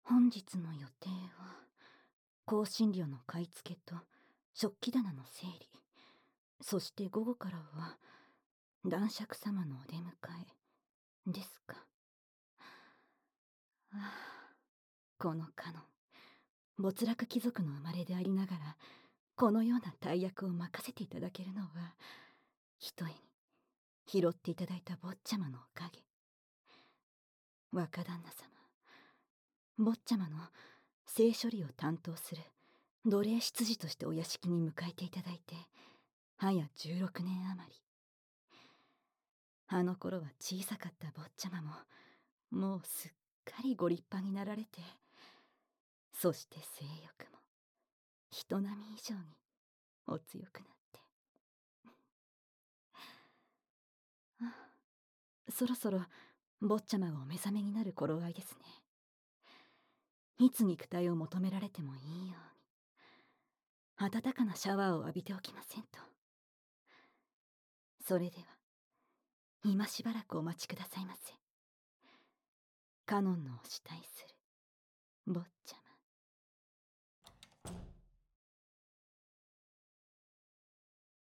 本日の予定は、香辛料の買い付けと食器棚の整理、そして午後からは男爵様のお出迎えですか。ああ、このカノン、没落貴族の生まれでありながら、このような大役を任せていただけるのは、ひとえに拾っていただいた坊ちゃまのおかげ。若旦那様、坊ちゃまの性処理を担当する奴隷執事としてお屋敷に迎えていただいて、はや16年余り。あの頃は小さかった坊ちゃまも、もうすっかりご立派になられて、そして性欲も人並み以上にお強くなって。そろそろ坊ちゃまがお目覚めになる頃合いですね。いつ肉体を求められてもいいように、温かなシャワーを浴びておきませんと。それでは、今しばらくお待ちくださいませ。カノンのお慕いする坊ちゃま。